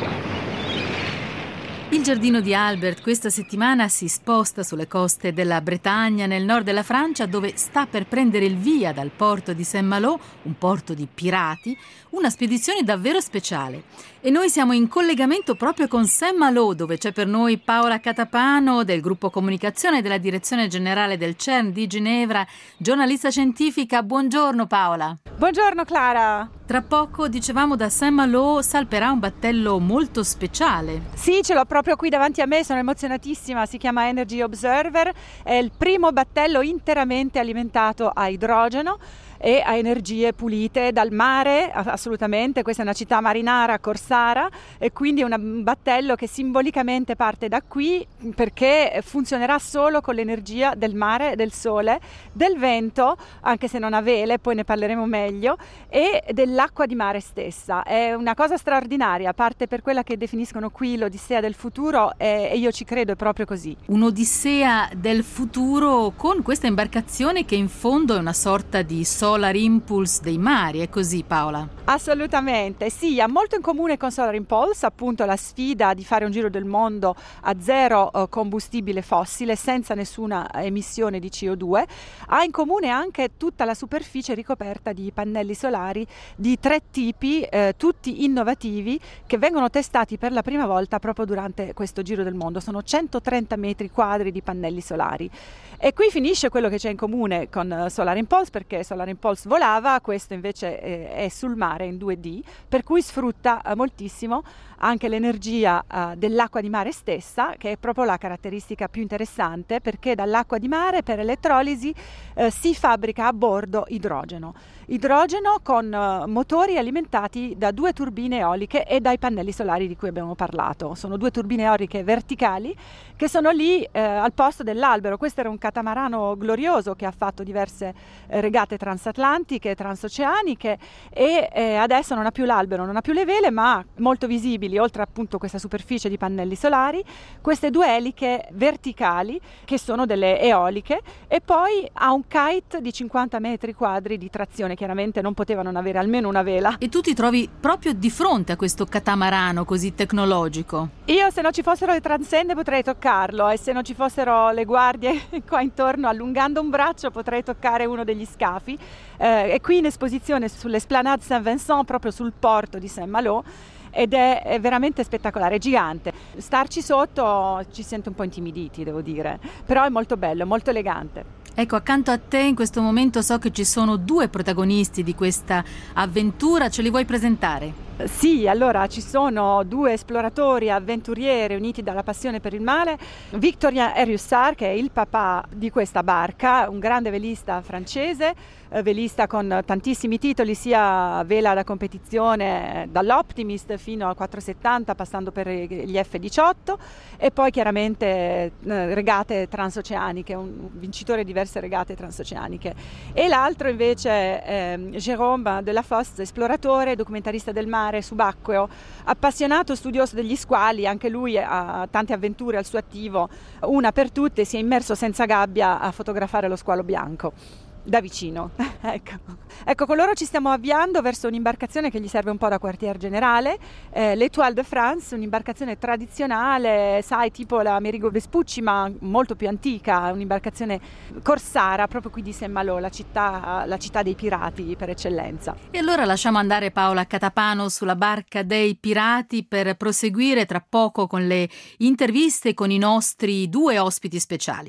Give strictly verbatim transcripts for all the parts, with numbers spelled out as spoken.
Il giardino di Albert questa settimana si sposta sulle coste della Bretagna, nel nord della Francia, dove sta per prendere il via dal porto di Saint-Malo, un porto di pirati, una spedizione davvero speciale. E noi siamo in collegamento proprio con Saint-Malo, dove c'è per noi Paola Catapano del gruppo comunicazione della direzione generale del CERN di Ginevra, giornalista scientifica. Buongiorno Paola. Buongiorno Clara. Tra poco, dicevamo, da Saint-Malo salperà un battello molto speciale. Sì, ce l'ho proprio qui davanti a me, sono emozionatissima, si chiama Energy Observer, è il primo battello interamente alimentato a idrogeno e a energie pulite dal mare, assolutamente. Questa è una città marinara, Corsara, e quindi è un battello che simbolicamente parte da qui perché funzionerà solo con l'energia del mare, del sole, del vento, anche se non a vele, poi ne parleremo meglio, e dell'acqua di mare stessa. È una cosa straordinaria, parte per quella che definiscono qui l'Odissea del futuro, e io ci credo, è proprio così. Un'Odissea del futuro con questa imbarcazione che in fondo è una sorta di Solar Impulse dei mari, è così Paola? Assolutamente, sì, ha molto in comune con Solar Impulse, appunto la sfida di fare un giro del mondo a zero eh, combustibile fossile, senza nessuna emissione di C O due, ha in comune anche tutta la superficie ricoperta di pannelli solari di tre tipi, eh, tutti innovativi, che vengono testati per la prima volta proprio durante questo giro del mondo. Sono centotrenta metri quadri di pannelli solari. E qui finisce quello che c'è in comune con Solar Impulse, perché Solar Impulse volava, questo invece è sul mare in due D, per cui sfrutta moltissimo anche l'energia uh, dell'acqua di mare stessa, che è proprio la caratteristica più interessante, perché dall'acqua di mare per elettrolisi uh, si fabbrica a bordo idrogeno. Idrogeno con uh, motori alimentati da due turbine eoliche e dai pannelli solari di cui abbiamo parlato. Sono due turbine eoliche verticali che sono lì eh, al posto dell'albero. Questo era un catamarano glorioso che ha fatto diverse eh, regate transatlantiche e transoceaniche, e eh, adesso non ha più l'albero, non ha più le vele, ma molto visibili, oltre appunto questa superficie di pannelli solari, queste due eliche verticali che sono delle eoliche, e poi ha un kite di cinquanta metri quadri di trazione. Chiaramente non poteva non avere almeno una vela. E tu ti trovi proprio di fronte a questo catamarano così tecnologico? Io, se non ci fossero le transenne, potrei toccarlo, e se non ci fossero le guardie qua intorno, allungando un braccio potrei toccare uno degli scafi. Eh, è qui in esposizione sull'Esplanade Saint-Vincent, proprio sul porto di Saint-Malo, ed è, è veramente spettacolare, è gigante. Starci sotto ci sento un po' intimiditi, devo dire, però è molto bello, molto elegante. Ecco, accanto a te in questo momento so che ci sono due protagonisti di questa avventura, ce li vuoi presentare? Sì, allora ci sono due esploratori avventurieri uniti dalla passione per il mare. Victorien Herussard, che è il papà di questa barca, un grande velista francese, eh, velista con tantissimi titoli, sia vela da competizione dall'Optimist fino al quattrocentosettanta, passando per gli F diciotto, e poi chiaramente eh, regate transoceaniche, un vincitore di diverse regate transoceaniche. E l'altro invece è Jérôme Delafosse, esploratore, documentarista del mare subacqueo, appassionato studioso degli squali. Anche lui ha tante avventure al suo attivo, una per tutte: si è immerso senza gabbia a fotografare lo squalo bianco da vicino. ecco. ecco, con loro ci stiamo avviando verso un'imbarcazione che gli serve un po' da quartier generale, eh, l'Étoile de France, un'imbarcazione tradizionale, sai, tipo la Amerigo Vespucci, ma molto più antica, un'imbarcazione corsara, proprio qui di Saint-Malo, la città, la città dei pirati per eccellenza. E allora lasciamo andare Paola Catapano sulla barca dei pirati per proseguire tra poco con le interviste con i nostri due ospiti speciali.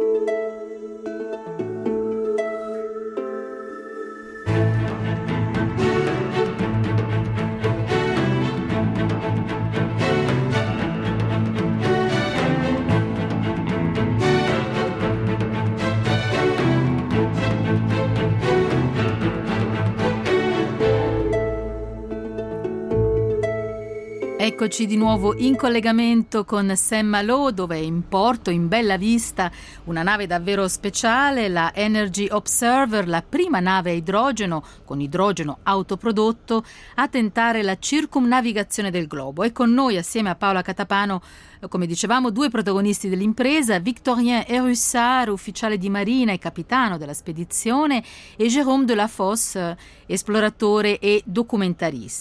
Eccoci di nuovo in collegamento con Saint-Malo, dove è in porto, in bella vista, una nave davvero speciale, la Energy Observer, la prima nave a idrogeno, con idrogeno autoprodotto, a tentare la circumnavigazione del globo. E con noi, assieme a Paola Catapano, come dicevamo, due protagonisti dell'impresa, Victorien Herussard, ufficiale di marina e capitano della spedizione, e Jérôme Delafosse, esploratore e documentarista.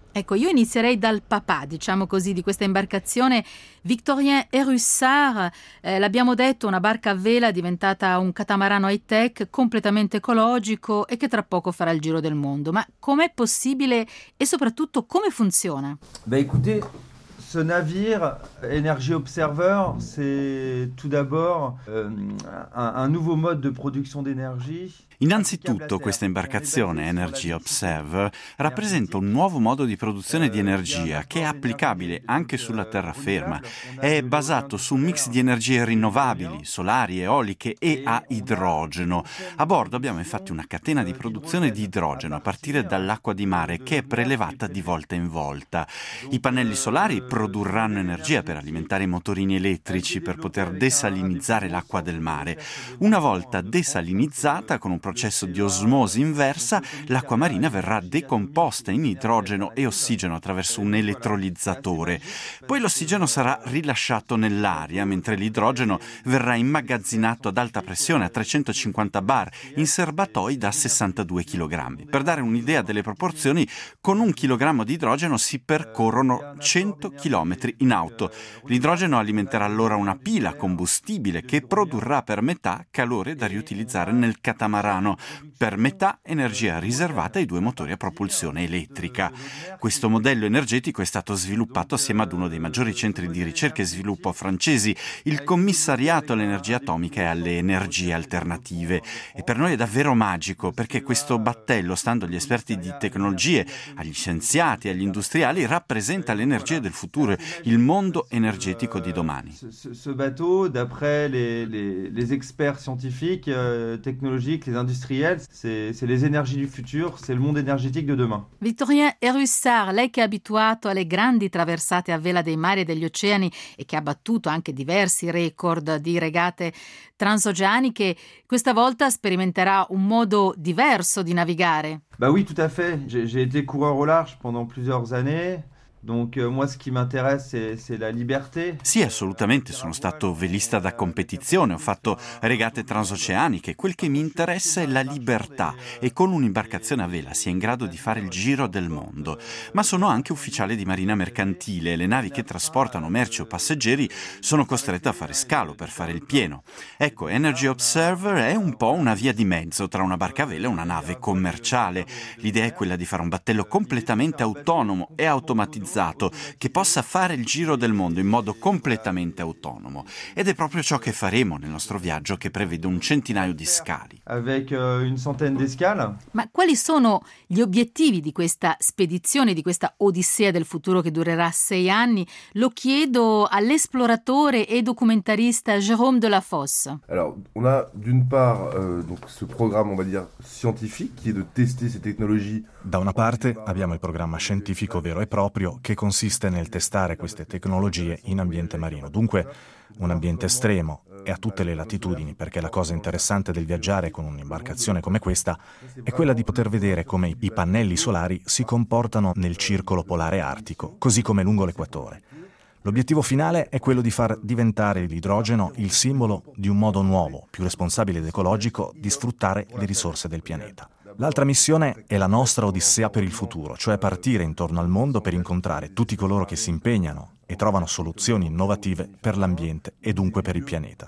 Ecco, io inizierei dal papà, diciamo così, di questa imbarcazione, Victorien Erussard, eh, l'abbiamo detto, una barca a vela diventata un catamarano high-tech, completamente ecologico e che tra poco farà il giro del mondo. Ma com'è possibile e soprattutto come funziona? Bah écoutez, ce navire Energy Observer, c'est tout d'abord euh, un, un nouveau mode de production d'énergie. Innanzitutto questa imbarcazione Energy Observer rappresenta un nuovo modo di produzione di energia che è applicabile anche sulla terraferma. È basato su un mix di energie rinnovabili, solari, eoliche e a idrogeno. A bordo abbiamo infatti una catena di produzione di idrogeno a partire dall'acqua di mare che è prelevata di volta in volta. I pannelli solari produrranno energia per alimentare i motorini elettrici per poter desalinizzare l'acqua del mare. Una volta desalinizzata con un processo di osmosi inversa, l'acqua marina verrà decomposta in idrogeno e ossigeno attraverso un elettrolizzatore. Poi l'ossigeno sarà rilasciato nell'aria, mentre l'idrogeno verrà immagazzinato ad alta pressione a trecentocinquanta bar in serbatoi da sessantadue chilogrammi. Per dare un'idea delle proporzioni, con un chilogrammo di idrogeno si percorrono cento chilometri in auto. L'idrogeno alimenterà allora una pila combustibile che produrrà per metà calore da riutilizzare nel catamarano, per metà energia riservata ai due motori a propulsione elettrica. Questo modello energetico è stato sviluppato assieme ad uno dei maggiori centri di ricerca e sviluppo francesi, il Commissariato all'energia atomica e alle energie alternative. E per noi è davvero magico, perché questo battello, stando agli esperti di tecnologie, agli scienziati e agli industriali, rappresenta l'energia del futuro, il mondo energetico di domani. Ce bateau, d'après les, les, les experts scientifiques, euh, technologiques, les industriels, c'est, c'est les énergies du futur, c'est le monde énergétique de demain. Victorien Erussard, lei che è abituato alle grandi traversate a vela dei mari e degli oceani e che ha battuto anche diversi record di regate transoceaniche, questa volta sperimenterà un modo diverso di navigare. Bah oui, tout à fait. J'ai, j'ai été coureur au large pendant plusieurs années. Donc euh, moi ce qui m'intéresse c'est, c'est la liberté. Sì, assolutamente, sono stato velista da competizione, ho fatto regate transoceaniche, quel che mi interessa è la libertà e con un'imbarcazione a vela si è in grado di fare il giro del mondo. Ma sono anche ufficiale di marina mercantile e le navi che trasportano merci o passeggeri sono costrette a fare scalo per fare il pieno. Ecco, Energy Observer è un po' una via di mezzo tra una barca a vela e una nave commerciale. L'idea è quella di fare un battello completamente autonomo e automatizzato che possa fare il giro del mondo in modo completamente autonomo. Ed è proprio ciò che faremo nel nostro viaggio, che prevede un centinaio di scali. Avec euh, une centaine d'escales. Ma quali sono gli obiettivi di questa spedizione, di questa odissea del futuro che durerà sei anni? Lo chiedo all'esploratore e documentarista Jérôme Delafosse. Alors, on a d'une part euh, donc ce programme, on va dire, scientifique, qui est de tester ces technologies. Da una parte abbiamo il programma scientifico vero e proprio che consiste nel testare queste tecnologie in ambiente marino, dunque un ambiente estremo e a tutte le latitudini, perché la cosa interessante del viaggiare con un'imbarcazione come questa è quella di poter vedere come i pannelli solari si comportano nel circolo polare artico, così come lungo l'equatore. L'obiettivo finale è quello di far diventare l'idrogeno il simbolo di un modo nuovo, più responsabile ed ecologico di sfruttare le risorse del pianeta. L'altra missione è la nostra odissea per il futuro, cioè partire intorno al mondo per incontrare tutti coloro che si impegnano e trovano soluzioni innovative per l'ambiente e dunque per il pianeta.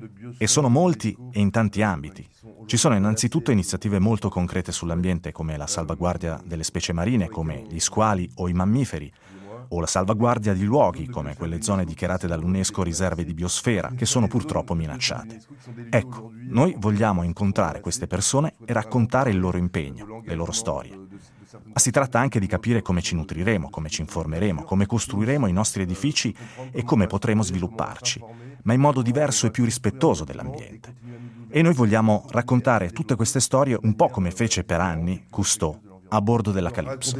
E sono molti e in tanti ambiti. Ci sono innanzitutto iniziative molto concrete sull'ambiente, come la salvaguardia delle specie marine, come gli squali o i mammiferi, o la salvaguardia di luoghi, come quelle zone dichiarate dall'UNESCO riserve di biosfera, che sono purtroppo minacciate. Ecco, noi vogliamo incontrare queste persone e raccontare il loro impegno, le loro storie. Ma si tratta anche di capire come ci nutriremo, come ci informeremo, come costruiremo i nostri edifici e come potremo svilupparci, ma in modo diverso e più rispettoso dell'ambiente. E noi vogliamo raccontare tutte queste storie un po' come fece per anni Cousteau a bordo della Calypso.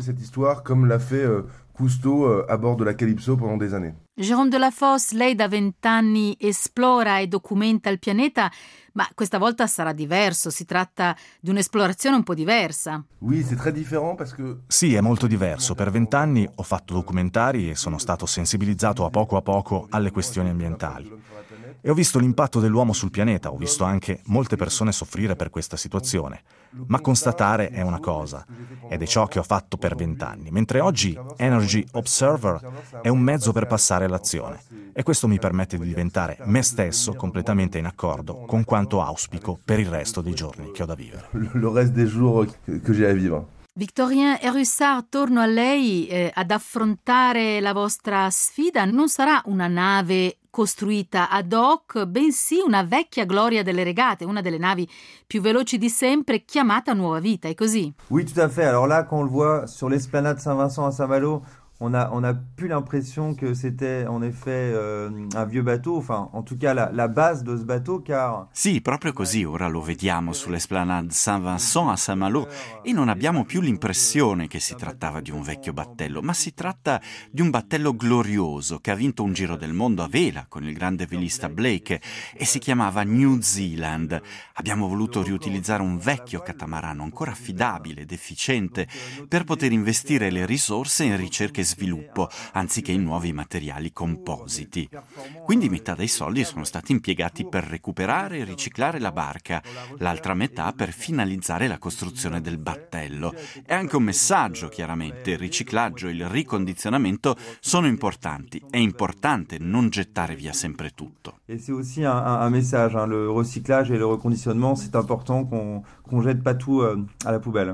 Cousteau a bordo della Calypso pendant des années. Jérôme Delafosse, lei da vent'anni esplora e documenta il pianeta, ma questa volta sarà diverso, si tratta di un'esplorazione un po' diversa. Oui, c'est très différent parce que... Sì, è molto diverso. Per vent'anni ho fatto documentari e sono stato sensibilizzato a poco a poco alle questioni ambientali. E ho visto l'impatto dell'uomo sul pianeta, ho visto anche molte persone soffrire per questa situazione. Ma constatare è una cosa, ed è ciò che ho fatto per vent'anni, mentre oggi Energy Observer è un mezzo per passare all'azione. E questo mi permette di diventare me stesso completamente in accordo con quanto auspico per il resto dei giorni che ho da vivere. Le reste des jours que j'ai à vivre. Victorien Herussard, torno a lei eh, ad affrontare la vostra sfida. Non sarà una nave costruita ad hoc, bensì una vecchia gloria delle regate, una delle navi più veloci di sempre, chiamata Nuova Vita, è così? Oui, tout à fait. Alors là, quand on le voit sur l'esplanade Saint-Vincent à Saint-Malo, on a, on a plus l'impression que c'était en effet euh, un vieux bateau, enfin en tout cas la, la base de ce bateau, car... Sì, proprio così, ora lo vediamo sull'esplanade Saint-Vincent a Saint-Malo e non abbiamo più l'impressione che si trattava di un vecchio battello, ma si tratta di un battello glorioso che ha vinto un giro del mondo a vela con il grande velista Blake e si chiamava New Zealand. Abbiamo voluto riutilizzare un vecchio catamarano ancora affidabile ed efficiente per poter investire le risorse in ricerche e sviluppo anziché in nuovi materiali compositi. Quindi metà dei soldi sono stati impiegati per recuperare e riciclare la barca, l'altra metà per finalizzare la costruzione del battello. È anche un messaggio, chiaramente, il riciclaggio e il ricondizionamento sono importanti, è importante non gettare via sempre tutto. Et c'est aussi un, un, un message, hein, le recyclage et le reconditionnement, c'est important qu'on qu'on jette pas tout euh, à la poubelle.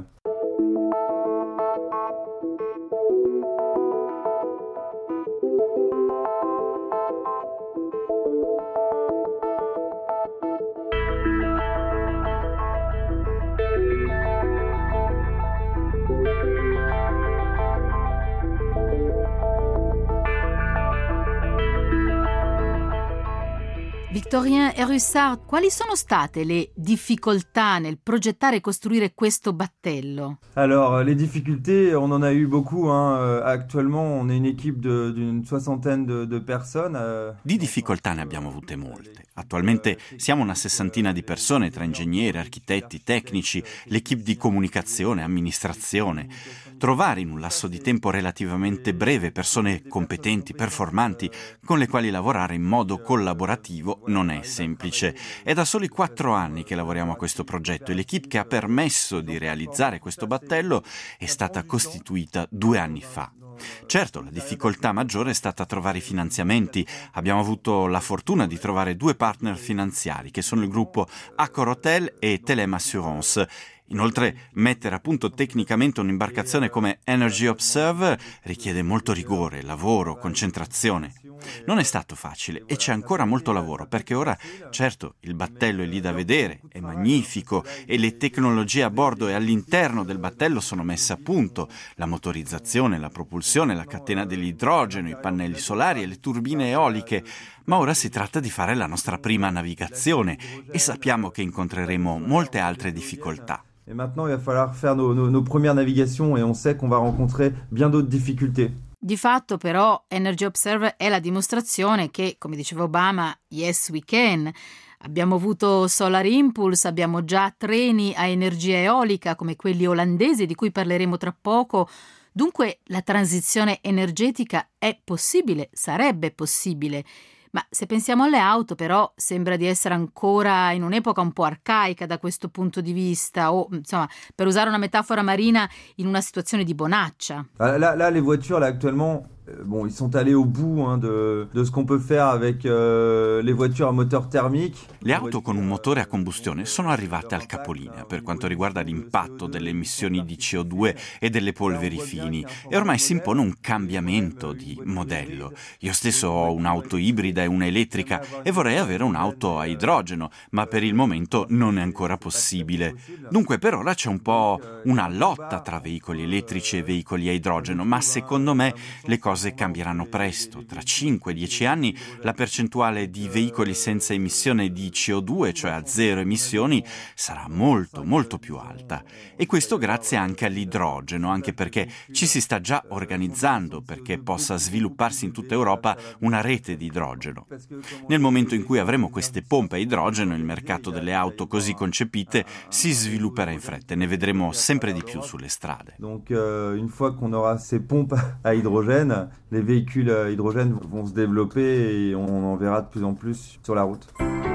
Victorien Herussard, quali sono state le difficoltà nel progettare e costruire questo battello? Alors, les difficultés, on en a eu beaucoup. Hein. Actuellement, on est une équipe de, d'une soixantaine de, de personnes. Di difficoltà ne abbiamo avute molte. Attualmente siamo una sessantina di persone tra ingegneri, architetti, tecnici, l'equipe di comunicazione, amministrazione. Trovare in un lasso di tempo relativamente breve persone competenti, performanti, con le quali lavorare in modo collaborativo non è semplice. È da soli quattro anni che lavoriamo a questo progetto e l'equipe che ha permesso di realizzare questo battello è stata costituita due anni fa. Certo, la difficoltà maggiore è stata trovare i finanziamenti. Abbiamo avuto la fortuna di trovare due partner finanziari, che sono il gruppo Accor Hotel e Telem Assurance. Inoltre, mettere a punto tecnicamente un'imbarcazione come Energy Observer richiede molto rigore, lavoro, concentrazione. Non è stato facile e c'è ancora molto lavoro, perché ora, certo, il battello è lì da vedere, è magnifico e le tecnologie a bordo e all'interno del battello sono messe a punto. La motorizzazione, la propulsione, la catena dell'idrogeno, i pannelli solari e le turbine eoliche. Ma ora si tratta di fare la nostra prima navigazione e sappiamo che incontreremo molte altre difficoltà. Et maintenant, il va falloir faire nos, nos, nos premières navigations et on sait qu'on va rencontrer bien d'autres difficultés. Di fatto però Energy Observer è la dimostrazione che, come diceva Obama, yes we can. Abbiamo avuto Solar Impulse, abbiamo già treni a energia eolica come quelli olandesi di cui parleremo tra poco. Dunque la transizione energetica è possibile, sarebbe possibile. Ma se pensiamo alle auto, però, sembra di essere ancora in un'epoca un po' arcaica da questo punto di vista, o, insomma, per usare una metafora marina, in una situazione di bonaccia. Là, là les voitures, là, actuellement, bon, ils sont allés au bout hein, de, de ce qu'on peut faire avec euh, les voitures a moteur thermique. Le auto con un motore a combustione sono arrivate al capolinea per quanto riguarda l'impatto delle emissioni di C O due e delle polveri fini e ormai si impone un cambiamento di modello. Io stesso ho un'auto ibrida e una elettrica e vorrei avere un'auto a idrogeno, ma per il momento non è ancora possibile. Dunque per ora c'è un po' una lotta tra veicoli elettrici e veicoli a idrogeno, ma secondo me le cose cose cambieranno presto. Tra cinque dieci anni la percentuale di veicoli senza emissione di C O due, cioè a zero emissioni, sarà molto molto più alta. E questo grazie anche all'idrogeno, anche perché ci si sta già organizzando perché possa svilupparsi in tutta Europa una rete di idrogeno. Nel momento in cui avremo queste pompe a idrogeno, il mercato delle auto così concepite si svilupperà in fretta e ne vedremo sempre di più sulle strade. Donc euh, une fois qu'on aura ces pompes à hydrogène, l'hydrogène. Les véhicules à hydrogène vont se développer et on en verra de plus en plus sur la route.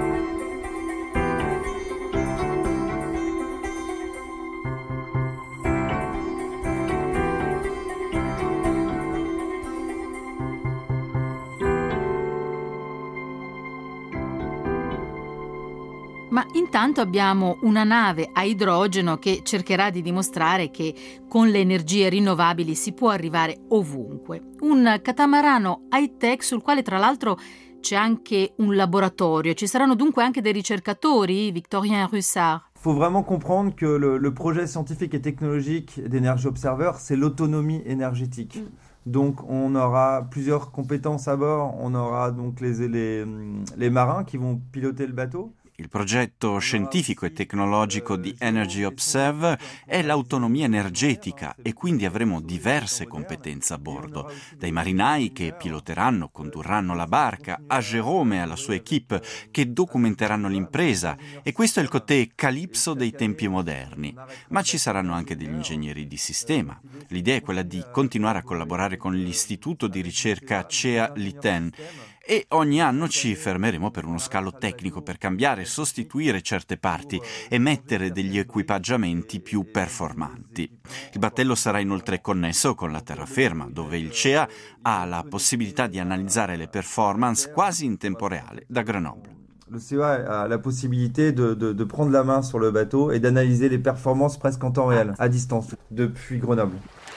Ma intanto abbiamo una nave a idrogeno che cercherà di dimostrare che con le energie rinnovabili si può arrivare ovunque. Un catamarano high-tech sul quale tra l'altro c'è anche un laboratorio. Ci saranno dunque anche dei ricercatori, Victorien Russard. Il faut vraiment comprendre que le, le projet scientifique et technologique d'Energy Observer, c'est l'autonomie énergétique. Donc on aura plusieurs compétences à bord, on aura donc les, les, les marins qui vont piloter le bateau. Il progetto scientifico e tecnologico di Energy Observe è l'autonomia energetica e quindi avremo diverse competenze a bordo, dai marinai che piloteranno, condurranno la barca, a Jérôme e alla sua equipe che documenteranno l'impresa, e questo è il côté Calypso dei tempi moderni. Ma ci saranno anche degli ingegneri di sistema. L'idea è quella di continuare a collaborare con l'istituto di ricerca C E A Liten, e ogni anno ci fermeremo per uno scalo tecnico per cambiare, sostituire certe parti e mettere degli equipaggiamenti più performanti. Il battello sarà inoltre connesso con la terraferma, dove il C E A ha la possibilità di analizzare le performance quasi in tempo reale da Grenoble. Le C E A a la possibilité de, de, de prendre la main sur le bateau et d'analyser les performances presque en temps réel, à distance, depuis Grenoble.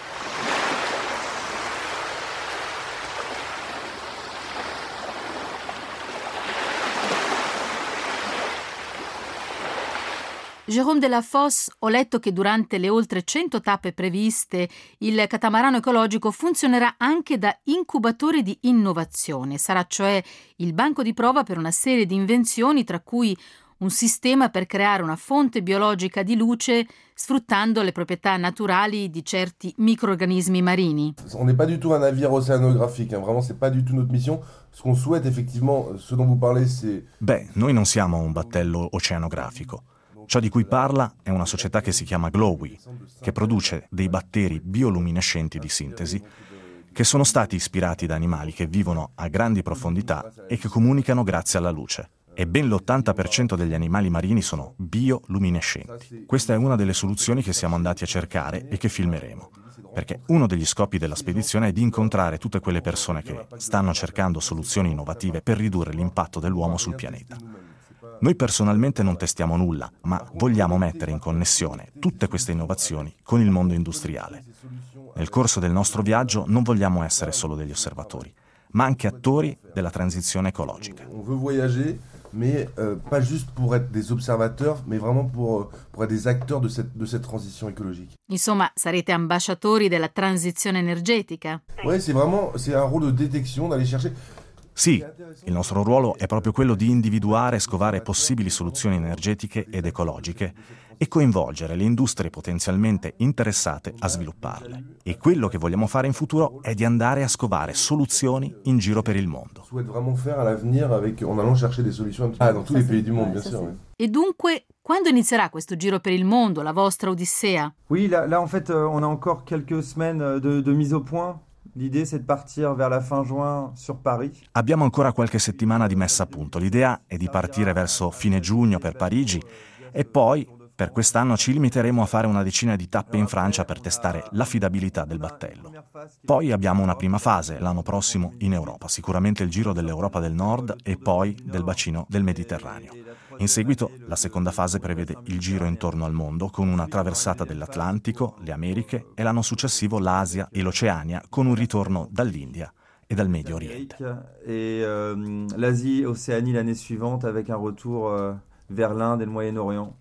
Jérôme Delafosse, ho letto che durante le oltre cento tappe previste il catamarano ecologico funzionerà anche da incubatore di innovazione. Sarà cioè il banco di prova per una serie di invenzioni, tra cui un sistema per creare una fonte biologica di luce sfruttando le proprietà naturali di certi microrganismi marini. On n'est pas du tout un navire océanographique, hein. Vraiment c'est pas du tout notre mission. Ce qu'on souhaite effectivement, ce dont vous parlez, c'est... Beh, noi non siamo un battello oceanografico. Ciò di cui parla è una società che si chiama Glowy, che produce dei batteri bioluminescenti di sintesi che sono stati ispirati da animali che vivono a grandi profondità e che comunicano grazie alla luce. E ben l'ottanta per cento degli animali marini sono bioluminescenti. Questa è una delle soluzioni che siamo andati a cercare e che filmeremo, perché uno degli scopi della spedizione è di incontrare tutte quelle persone che stanno cercando soluzioni innovative per ridurre l'impatto dell'uomo sul pianeta. Noi personalmente non testiamo nulla, ma vogliamo mettere in connessione tutte queste innovazioni con il mondo industriale. Nel corso del nostro viaggio non vogliamo essere solo degli osservatori, ma anche attori della transizione ecologica. On veut voyager, mais euh, pas juste pour être des observateurs, mais vraiment pour, pour être des acteurs de cette, de cette transition écologique. Insomma, sarete ambasciatori della transizione energetica? Oui, c'est vraiment c'est un rôle de détection, d'aller chercher... Sì, il nostro ruolo è proprio quello di individuare e scovare possibili soluzioni energetiche ed ecologiche e coinvolgere le industrie potenzialmente interessate a svilupparle. E quello che vogliamo fare in futuro è di andare a scovare soluzioni in giro per il mondo. Souhaite vraiment faire à l'avenir avec en allant chercher des solutions ah, dans tous les pays du monde, bien sûr. Oui. E dunque, quando inizierà questo giro per il mondo, la vostra odissea? Oui, là, là en fait, euh, on a encore quelques semaines de, de mise au point. L'idée c'est de partir vers la fin juin sur Paris. Abbiamo ancora qualche settimana di messa a punto. L'idea è di partire verso fine giugno per Parigi e poi per quest'anno ci limiteremo a fare una decina di tappe in Francia per testare l'affidabilità del battello. Poi abbiamo una prima fase l'anno prossimo in Europa, sicuramente il giro dell'Europa del Nord e poi del bacino del Mediterraneo. In seguito la seconda fase prevede il giro intorno al mondo con una traversata dell'Atlantico, le Americhe e l'anno successivo l'Asia e l'Oceania con un ritorno dall'India e dal Medio Oriente. Et euh, l'Asie, Océanie l'année suivante avec un retour euh, vers l'Inde et le Moyen-Orient.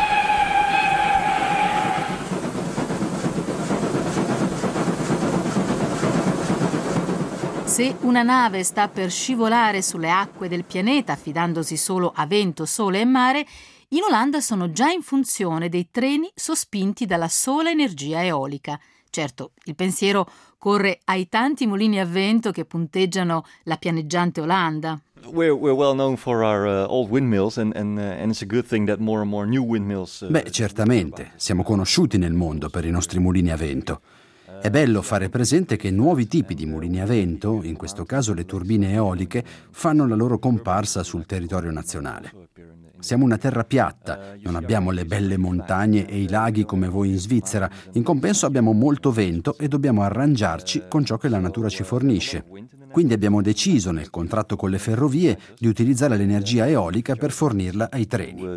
Se una nave sta per scivolare sulle acque del pianeta affidandosi solo a vento, sole e mare, in Olanda sono già in funzione dei treni sospinti dalla sola energia eolica. Certo, il pensiero corre ai tanti mulini a vento che punteggiano la pianeggiante Olanda. We're, we're well known for our uh, old windmills and, and, uh, and it's a good thing that more and more new windmills... Uh, Beh, certamente. Siamo conosciuti nel mondo per i nostri mulini a vento. È bello fare presente che nuovi tipi di mulini a vento, in questo caso le turbine eoliche, fanno la loro comparsa sul territorio nazionale. Siamo una terra piatta, non abbiamo le belle montagne e i laghi come voi in Svizzera. In compenso abbiamo molto vento e dobbiamo arrangiarci con ciò che la natura ci fornisce. Quindi abbiamo deciso nel contratto con le ferrovie di utilizzare l'energia eolica per fornirla ai treni.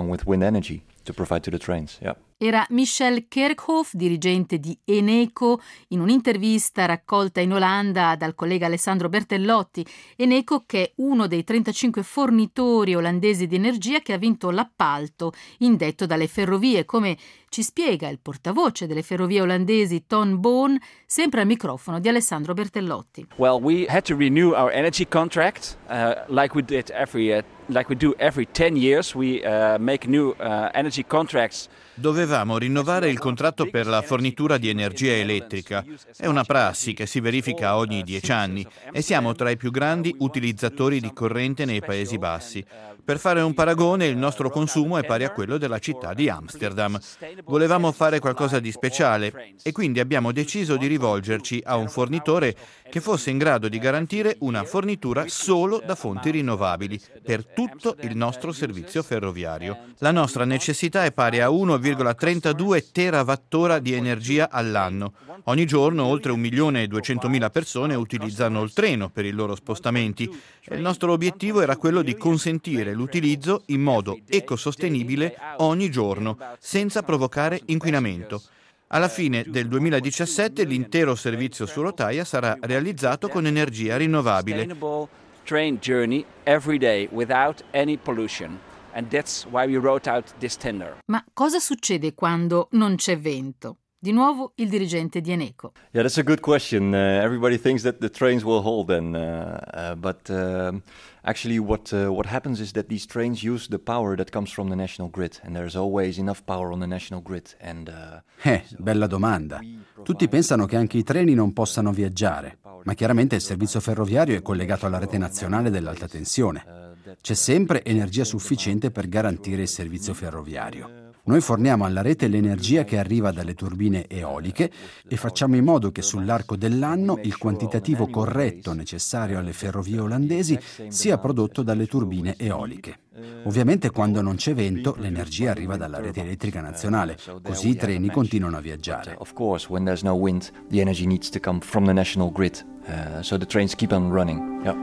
Era Michel Kerkhoff, dirigente di Eneco, in un'intervista raccolta in Olanda dal collega Alessandro Bertellotti. Eneco, che è uno dei trentacinque fornitori olandesi di energia che ha vinto l'appalto indetto dalle ferrovie, come ci spiega il portavoce delle ferrovie olandesi Ton Boon, sempre al microfono di Alessandro Bertellotti. Well, we had to renew our energy contract uh, like we did every uh, like we do every ten years. We uh, make new uh, energy contracts. Dovevamo rinnovare il contratto per la fornitura di energia elettrica. È una prassi che si verifica ogni dieci anni e siamo tra i più grandi utilizzatori di corrente nei Paesi Bassi. Per fare un paragone, il nostro consumo è pari a quello della città di Amsterdam. Volevamo fare qualcosa di speciale e quindi abbiamo deciso di rivolgerci a un fornitore che fosse in grado di garantire una fornitura solo da fonti rinnovabili per tutto il nostro servizio ferroviario. La nostra necessità è pari a uno virgola trentadue terawattora di energia all'anno. Ogni giorno oltre un milione e duecentomila persone utilizzano il treno per i loro spostamenti e il nostro obiettivo era quello di consentire l'utilizzo in modo ecosostenibile ogni giorno, senza provocare inquinamento. Alla fine del duemiladiciassette l'intero servizio su rotaia sarà realizzato con energia rinnovabile. Train journey every day without any pollution. And that's why we wrote out this tender. Ma cosa succede quando non c'è vento? Di nuovo il dirigente di Eneco. Yeah, that's a good question. Uh, everybody thinks that the trains will hold then, uh, uh, but uh, actually what uh, what happens is that these trains use the power that comes from the national grid, and there's always enough power on the national grid. And uh, Eh, bella domanda. Tutti pensano che anche i treni non possano viaggiare, ma chiaramente il servizio ferroviario è collegato alla rete nazionale dell'alta tensione. C'è sempre energia sufficiente per garantire il servizio ferroviario. Noi forniamo alla rete l'energia che arriva dalle turbine eoliche e facciamo in modo che sull'arco dell'anno il quantitativo corretto necessario alle ferrovie olandesi sia prodotto dalle turbine eoliche. Ovviamente quando non c'è vento l'energia arriva dalla rete elettrica nazionale, così i treni continuano a viaggiare. of course, when there's no wind, the energy needs to come from the national grid, uh, so the trains keep on running. Yeah.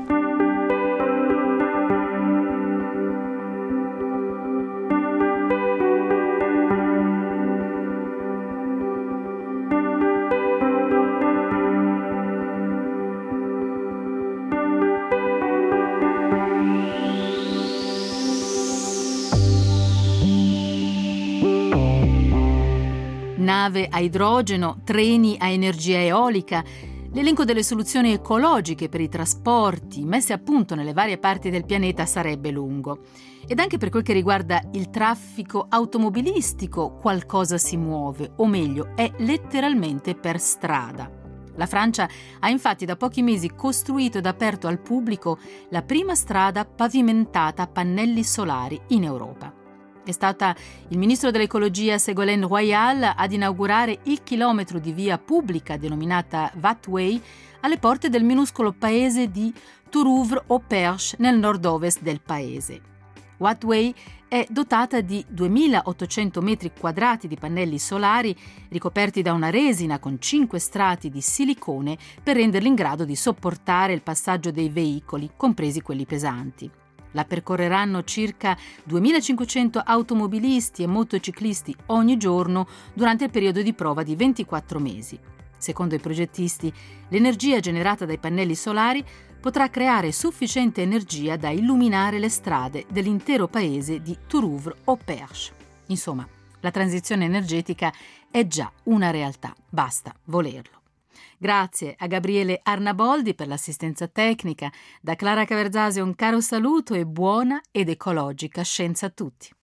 Nave a idrogeno, treni a energia eolica. L'elenco delle soluzioni ecologiche per i trasporti messe a punto nelle varie parti del pianeta sarebbe lungo. Ed anche per quel che riguarda il traffico automobilistico qualcosa si muove, o meglio, è letteralmente per strada. La Francia ha infatti da pochi mesi costruito ed aperto al pubblico la prima strada pavimentata a pannelli solari in Europa. È stata il ministro dell'ecologia Ségolène Royal ad inaugurare il chilometro di via pubblica denominata Wattway alle porte del minuscolo paese di Tourouvre-au-Perche nel nord-ovest del paese. Wattway è dotata di duemilaottocento metri quadrati di pannelli solari ricoperti da una resina con cinque strati di silicone per renderli in grado di sopportare il passaggio dei veicoli, compresi quelli pesanti. La percorreranno circa duemilacinquecento automobilisti e motociclisti ogni giorno durante il periodo di prova di ventiquattro mesi. Secondo i progettisti, l'energia generata dai pannelli solari potrà creare sufficiente energia da illuminare le strade dell'intero paese di Tourouvre-au-Perche. Insomma, la transizione energetica è già una realtà, basta volerlo. Grazie a Gabriele Arnaboldi per l'assistenza tecnica. Da Clara Caverzasio un caro saluto e buona ed ecologica scienza a tutti.